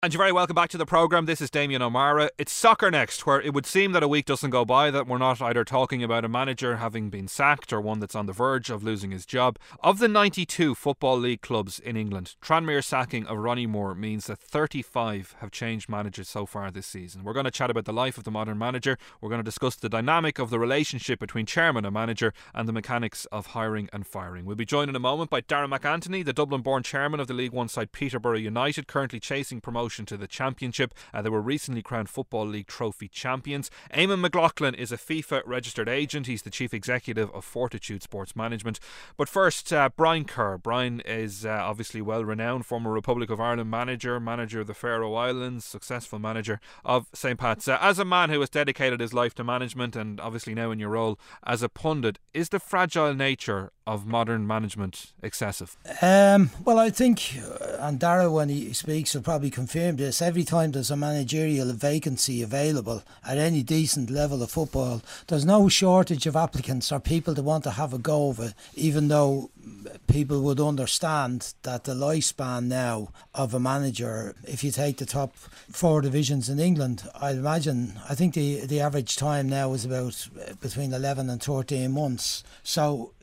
And you're very welcome back to the programme. This is Damien O'Mara. It's Soccer Next, where it would seem that a week doesn't go by that we're not either talking about a manager having been sacked or one that's on the verge of losing his job. Of the 92 Football League clubs in England, Tranmere's sacking of Ronnie Moore means that 35 have changed managers so far this season. We're going to chat about the life of the modern manager. We're going to discuss the dynamic of the relationship between chairman and manager and the mechanics of hiring and firing. We'll be joined in a moment by Darragh McAntony, the Dublin-born chairman of the League One side Peterborough United, currently chasing promotion to the Championship. They were recently crowned Football League Trophy champions. Eamon McLaughlin is a FIFA registered agent. He's the chief executive of Fortitude Sports Management. But first, Brian Kerr. Brian is obviously well renowned, former Republic of Ireland manager of the Faroe Islands, successful manager of St. Pat's. As a man who has dedicated his life to management and obviously now in your role as a pundit, is the fragile nature of modern management excessive? Well, I think, and Darragh, when he speaks, will probably confirm this, every time there's a managerial vacancy available at any decent level of football, there's no shortage of applicants or people that want to have a go of it, even though people would understand that the lifespan now of a manager, if you take the top 4 divisions in England, I think the average time now is about between 11 and 13 months. So,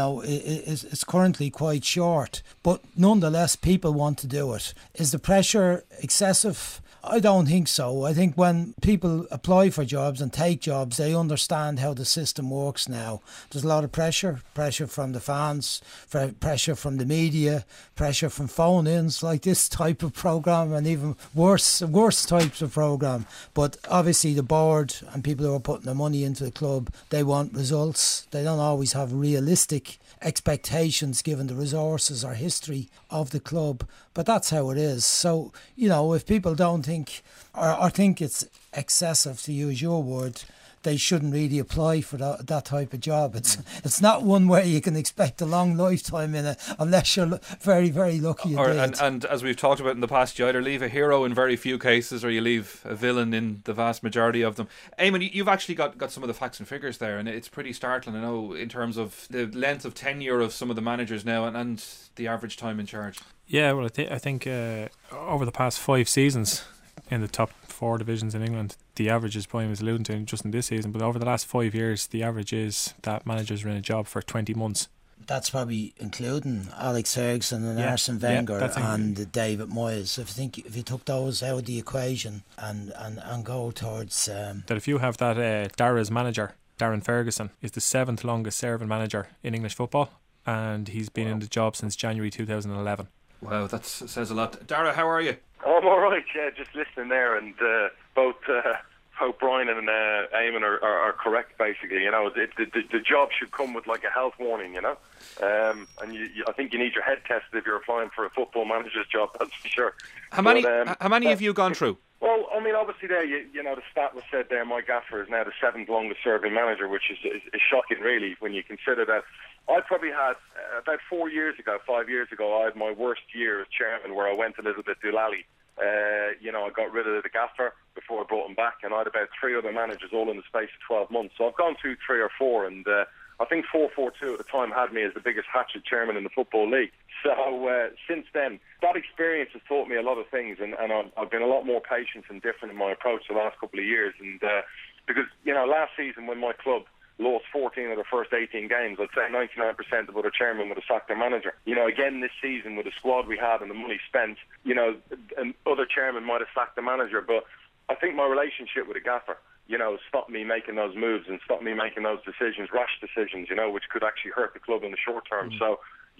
it's currently quite short, but nonetheless people want to do it. Is the pressure excessive? I don't think so. I think when people apply for jobs and take jobs, they understand how the system works now. There's a lot of pressure from the fans, pressure from the media, pressure from phone-ins like this type of programme, and even worse types of programme. But obviously the board and people who are putting their money into the club, they want results. They don't always have realistic expectations given the resources or history of the club, but that's how it is. So, if people don't think or think it's excessive, to use your word, they shouldn't really apply for that type of job. It's not one where you can expect a long lifetime in it, unless you're very, very lucky. And as we've talked about in the past, you either leave a hero in very few cases or you leave a villain in the vast majority of them. Eamon, you've actually got some of the facts and figures there, and it's pretty startling, I know, in terms of the length of tenure of some of the managers now and the average time in charge. Yeah, well, I think over the past 5 seasons in the top 4 divisions in England, the average, as Brian was alluding to, just in this season, but over the last 5 years, the average is that managers are in a job for 20 months. That's probably including Alex Ferguson and Arsene Wenger and David Moyes. If you took those out of the equation and go towards that, if you have that Darragh's manager, Darren Ferguson, is the 7th longest serving manager in English football, and he's been in the job since January 2011. Wow, that says a lot. Darragh, how are you? I'm alright, yeah, just listening there, and both Brian and Eamon are correct, basically. The job should come with like a health warning, and I think you need your head tested if you're applying for a football manager's job, that's for sure. How many have you gone through? Well, I mean, obviously there, the stat was said there, Mike Gaffer is now the 7th longest serving manager, which is shocking, really, when you consider that. I probably had, about 5 years ago, I had my worst year as chairman, where I went a little bit doolally. I got rid of the gaffer before I brought him back, and I had about 3 other managers all in the space of 12 months. So I've gone through 3 or 4, and I think 4-4-2 at the time had me as the biggest hatchet chairman in the Football League. So since then, that experience has taught me a lot of things, and I've been a lot more patient and different in my approach the last couple of years. And because, last season when my club lost 14 of the first 18 games, I'd say 99% of other chairmen would have sacked their manager. Again this season with the squad we had and the money spent, other chairmen might have sacked the manager, but I think my relationship with the gaffer, stopped me making those moves and stopped me making those decisions, rash decisions, which could actually hurt the club in the short term. So,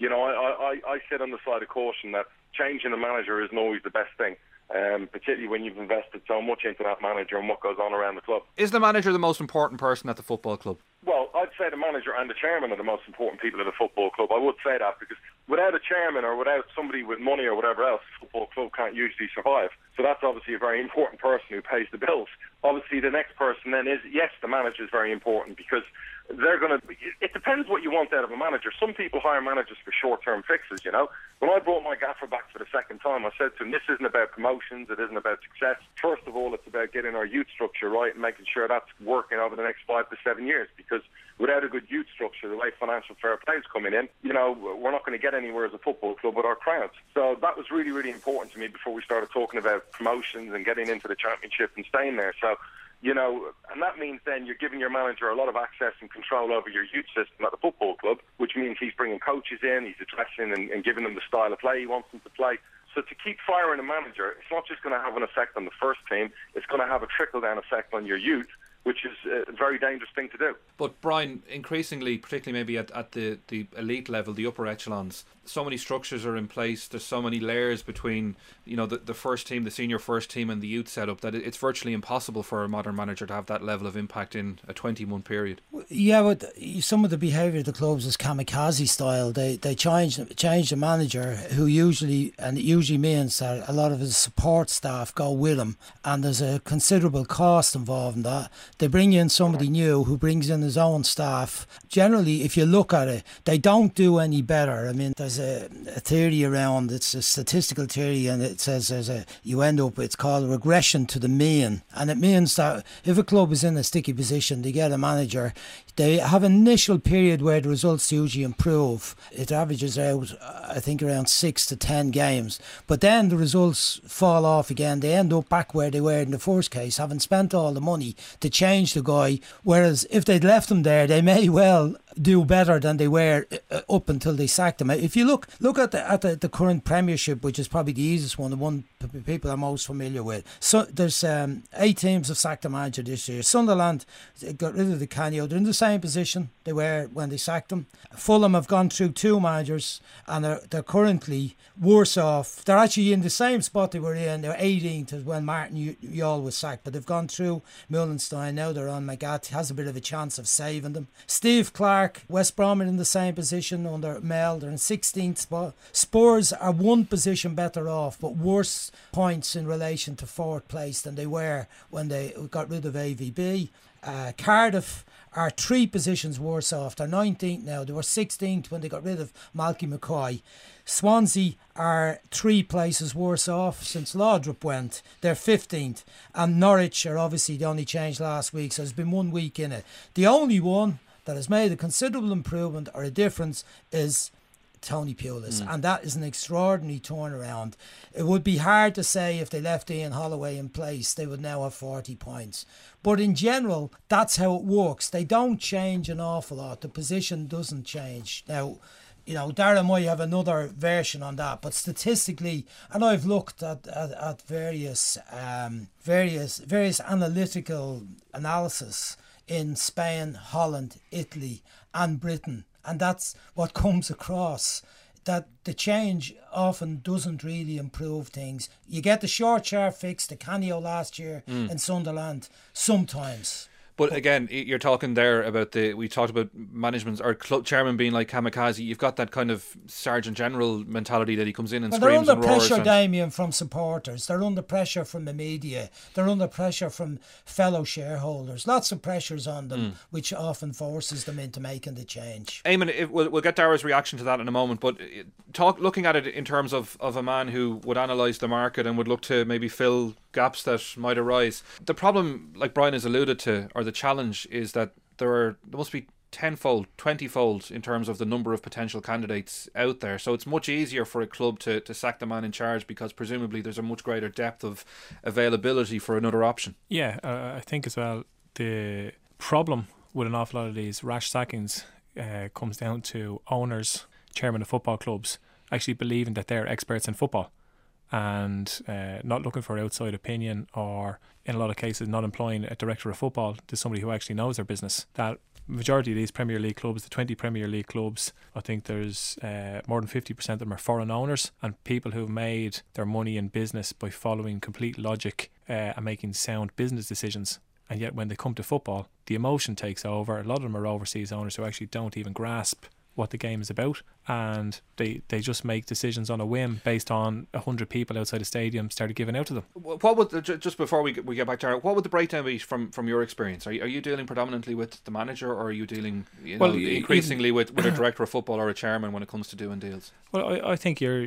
I sit on the side of caution that changing a manager isn't always the best thing. Particularly when you've invested so much into that manager and what goes on around the club. Is the manager the most important person at the football club? Well, I'd say the manager and the chairman are the most important people at the football club. I would say that, because without a chairman or without somebody with money or whatever else, the football club can't usually survive. So that's obviously a very important person who pays the bills. Obviously the next person then is, yes, the manager is very important, because they're going to. It depends what you want out of a manager. Some people hire managers for short-term fixes. You know, when I brought my gaffer back for the second time, I said to him, "This isn't about promotions. It isn't about success. First of all, it's about getting our youth structure right and making sure that's working over the next 5 to 7 years. Because without a good youth structure, the way financial fair play is coming in, you know, we're not going to get anywhere as a football club with our crowds." So that was really, really important to me before we started talking about promotions and getting into the championship and staying there. So, you know, and that means then you're giving your manager a lot of access and control over your youth system at the football club, which means he's bringing coaches in, he's addressing and giving them the style of play he wants them to play. So to keep firing a manager, it's not just going to have an effect on the first team, it's going to have a trickle-down effect on your youth, which is a very dangerous thing to do. But Brian, increasingly, particularly maybe at the elite level, the upper echelons, so many structures are in place, there's so many layers between, you know, the first team, the senior first team and the youth setup, that it's virtually impossible for a modern manager to have that level of impact in a 20-month period. Yeah, but some of the behaviour of the clubs is kamikaze style. They change the manager, who usually means that a lot of his support staff go with him, and there's a considerable cost involved in that. They bring in somebody new who brings in his own staff. Generally, if you look at it, they don't do any better. I mean, there's a theory around, it's a statistical theory, and it says it's called regression to the mean. And it means that if a club is in a sticky position, they get a manager, they have an initial period where the results usually improve. It averages out, I think, around 6 to 10 games. But then the results fall off again. They end up back where they were in the first case, having spent all the money to change the guy. Whereas if they'd left him there, they may well do better than they were up until they sacked him. If you look at the current Premiership, which is probably the easiest one, the one people are most familiar with. So there's 8 teams have sacked the manager this year. Sunderland got rid of the Canio. They're in the same position they were when they sacked him. Fulham have gone through 2 managers, and they're currently worse off. They're actually in the same spot they were in. They're 18th when Martin Yall was sacked, but they've gone through Mullenstein. Now they're on Magat. Has a bit of a chance of saving them. Steve Clark, West Brom are in the same position under Mel. They're in 16th spot. Spurs are 1 position better off, but worse points in relation to 4th place than they were when they got rid of AVB. Cardiff are 3 positions worse off. They're 19th now. They were 16th when they got rid of Malky McCoy. Swansea are 3 places worse off since Laudrup went. They're 15th. And Norwich are obviously the only change last week, so there's been 1 week in it. The only one that has made a considerable improvement or a difference is Tony Pulis, and that is an extraordinary turnaround. It would be hard to say if they left Ian Holloway in place, they would now have 40 points. But in general, that's how it works. They don't change an awful lot. The position doesn't change. Now, you know, Darren might have another version on that, but statistically, and I've looked at various analytical analysis in Spain, Holland, Italy and Britain, and that's what comes across, that the change often doesn't really improve things. You get the short sharp fix, the Canio last year in Sunderland sometimes. But again, you're talking there about we talked about management or club chairman being like kamikaze. You've got that kind of Sergeant General mentality that he comes in and screams and roars. They're under pressure, Damien, from supporters. They're under pressure from the media. They're under pressure from fellow shareholders. Lots of pressures on them, which often forces them into making the change. Eamon, we'll get Dara's reaction to that in a moment, but looking at it in terms of a man who would analyse the market and would look to maybe fill gaps that might arise. The problem, like Brian has alluded to, or the challenge, is that there must be 10-fold, 20-fold in terms of the number of potential candidates out there. So it's much easier for a club to sack the man in charge because presumably there's a much greater depth of availability for another option. Yeah, I think as well the problem with an awful lot of these rash sackings comes down to owners, chairmen of football clubs actually believing that they're experts in football and not looking for outside opinion, or in a lot of cases not employing a director of football to somebody who actually knows their business. That majority of these Premier League clubs, the 20 Premier League clubs, I think there's more than 50% of them are foreign owners and people who've made their money in business by following complete logic and making sound business decisions. And yet when they come to football, the emotion takes over. A lot of them are overseas owners who actually don't even grasp what the game is about, and they just make decisions on a whim based on 100 people outside the stadium started giving out to them. What would, just before we get back to Aaron, what would the breakdown be from your experience? Are you dealing predominantly with the manager, or are you dealing increasingly with a director of football or a chairman when it comes to doing deals? Well, I think you're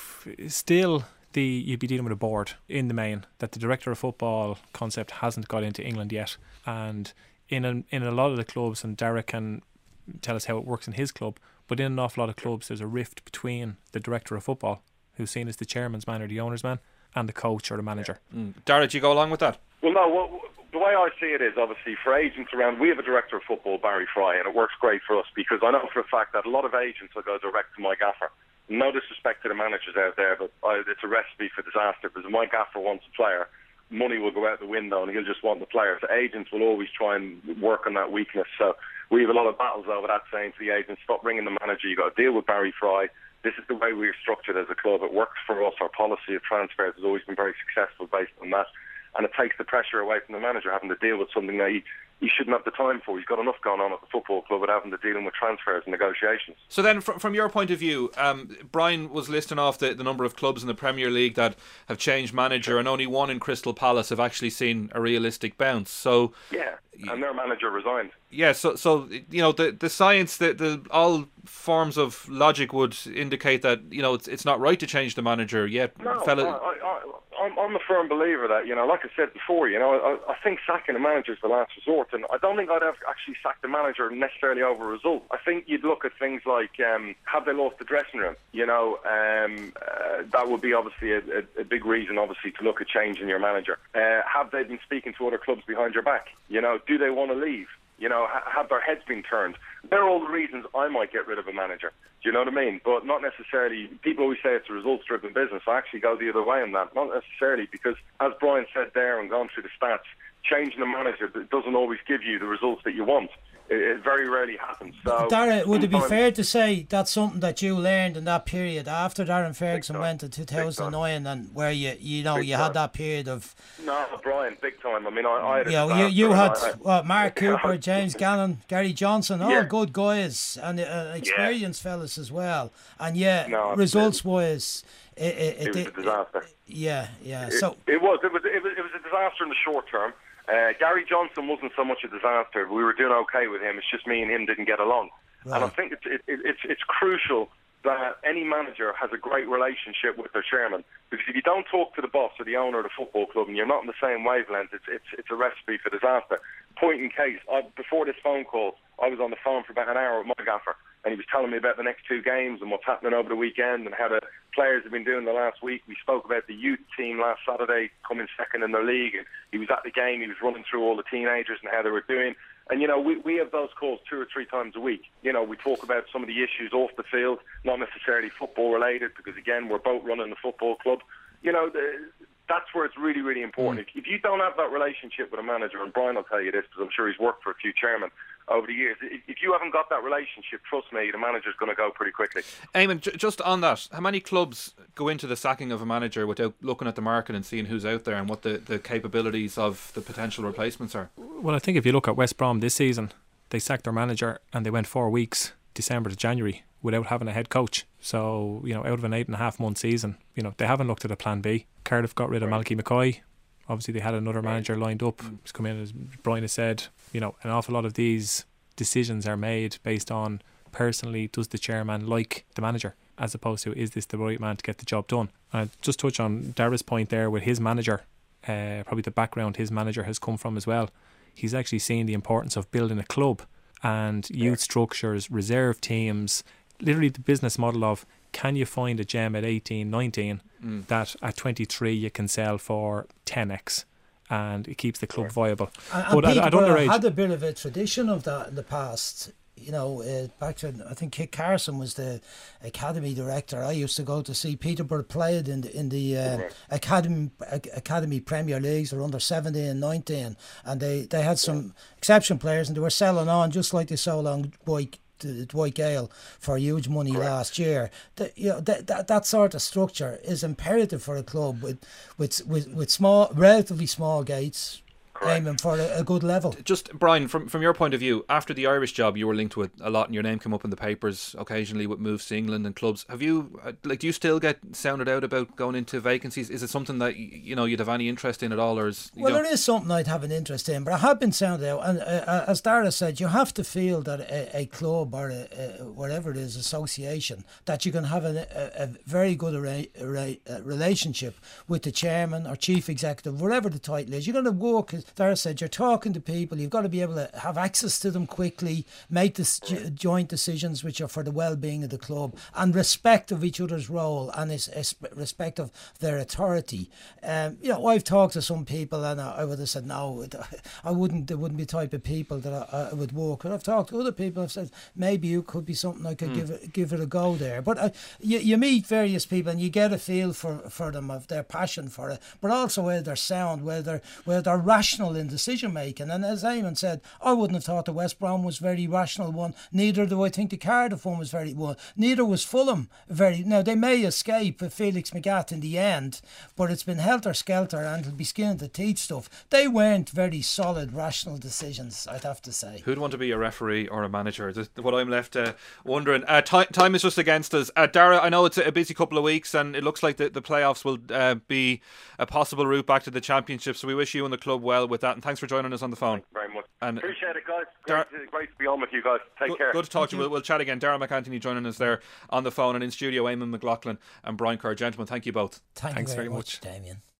still you'd be dealing with a board in the main. That the director of football concept hasn't got into England yet, and in a lot of the clubs, and Derek can tell us how it works in his club, but in an awful lot of clubs there's a rift between the director of football, who's seen as the chairman's man or the owner's man, and the coach or the manager. Derek, do you go along with that? Well, no. The way I see it is, obviously, for agents around, we have a director of football, Barry Fry, and it works great for us because I know for a fact that a lot of agents will go direct to my gaffer. No disrespect to the managers out there, but it's a recipe for disaster because if my gaffer wants a player, money will go out the window and he'll just want the player. So agents will always try and work on that weakness. So we have a lot of battles over that, saying to the agents, stop ringing the manager, you've got to deal with Barry Fry. This is the way we're structured as a club. It works for us. Our policy of transfers has always been very successful based on that. And it takes the pressure away from the manager having to deal with something that he shouldn't have the time for. He's got enough going on at the football club without having to deal with transfers and negotiations. So then, from your point of view, Brian was listing off the number of clubs in the Premier League that have changed manager, and only one in Crystal Palace have actually seen a realistic bounce. So yeah, and their manager resigned. Yeah, so you know, the science, the all forms of logic would indicate that, you know, it's not right to change the manager yet. No, I'm a firm believer that, you know, like I said before, you know, I think sacking a manager is the last resort, and I don't think I'd have actually sacked the manager necessarily over a result. I think you'd look at things like, have they lost the dressing room? You know, that would be obviously a big reason, obviously, to look at changing your manager. Have they been speaking to other clubs behind your back? You know, do they want to leave? You know, have their heads been turned? They're all the reasons I might get rid of a manager. Do you know what I mean? But not necessarily. People always say it's a results-driven business. I actually go the other way on that. Not necessarily, because as Brian said there and gone through the stats, changing the manager doesn't always give you the results that you want. It very rarely happens. So, Darren, would it be fair to say that's something that you learned in that period after Darren Ferguson went in 2009, and where you had that period of... No, Brian, big time. I mean, I had you had Mark Cooper, James Gannon, Gary Johnson, all good guys, and experienced fellas as well. And results-wise, it was a disaster. So it was a disaster in the short term. Gary Johnson wasn't so much a disaster. We were doing okay with him. It's just me and him didn't get along. Right. And I think it's crucial that any manager has a great relationship with their chairman, because if you don't talk to the boss or the owner of the football club and you're not in the same wavelength, it's a recipe for disaster. Point in case, before this phone call, I was on the phone for about an hour with my gaffer, and he was telling me about the next two games and what's happening over the weekend and how the players have been doing the last week. We spoke about the youth team last Saturday coming second in their league, and he was at the game, he was running through all the teenagers and how they were doing. And, you know, we have those calls 2 or 3 times a week. You know, we talk about some of the issues off the field, not necessarily football related, because, again, we're both running the football club. You know, that's where it's really, really important. If you don't have that relationship with a manager, and Brian will tell you this because I'm sure he's worked for a few chairmen over the years, if you haven't got that relationship, trust me, the manager's going to go pretty quickly. Eamon, just on that, how many clubs go into the sacking of a manager without looking at the market and seeing who's out there and what the capabilities of the potential replacements are? Well, I think if you look at West Brom this season, they sacked their manager and they went 4 weeks, December to January, without having a head coach. So, you know, out of an 8.5 month season, you know, they haven't looked at a plan B. Cardiff got rid of Malky McCoy. Obviously they had another manager lined up. He's come in, as Brian has said, you know, an awful lot of these decisions are made based on, personally, does the chairman like the manager, as opposed to, is this the right man to get the job done? And just touch on Dara's point there with his manager, probably the background his manager has come from as well. He's actually seen the importance of building a club and youth structures, reserve teams, literally the business model of, can you find a gem at 18, 19 that at 23 you can sell for 10x, and it keeps the club viable. But at underage, had a bit of a tradition of that in the past. You know, back to, I think Kit Carson was the academy director. I used to go to see Peterborough played in the academy Premier Leagues, or under 17 and 19, and they had some exceptional players, and they were selling on just like they sold on Dwight Gale for huge money last year. That sort of structure is imperative for a club with small, relatively small gates. aiming for a good level. Just, Brian, from your point of view, after the Irish job, you were linked to it a lot, and your name came up in the papers occasionally with moves to England and clubs. Have you, do you still get sounded out about going into vacancies? Is it something that you'd have any interest in at all, or is there is something I'd have an interest in, but I have been sounded out. And as Dara said, you have to feel that a club or whatever it is, association, that you can have a very good relationship with the chairman or chief executive, whatever the title is. You're going to work, as Dara said, you're talking to people, you've got to be able to have access to them quickly, make the joint decisions which are for the well-being of the club, and respect of each other's role and respect of their authority. I've talked to some people and I would have said no, they wouldn't be the type of people that I would work with. I've talked to other people, I've said maybe you could be something I could give it a go there. But you meet various people and you get a feel for them, of their passion for it, but also whether they're sound, whether they're rational in decision making. And as Eamon said, I wouldn't have thought the West Brom was very rational one, neither do I think the Cardiff one was very one, neither was Fulham very. Now they may escape with Felix Magath in the end, but it's been helter-skelter and it'll be skin the teeth stuff. They weren't very solid rational decisions, I'd have to say. Who'd want to be a referee or a manager? That's what I'm left wondering. Time is just against us. Dara, I know it's a busy couple of weeks and it looks like the playoffs will be a possible route back to the Championship, so we wish you and the club well with that, and thanks for joining us on the phone. Thank you very much. And appreciate it, guys. Great to be on with you guys. Take care. Good to talk to you. We'll chat again. Dara McAnthony joining us there on the phone, and in studio Eamon McLaughlin and Brian Kerr. Gentlemen, thank you both. Thanks very much, Damien.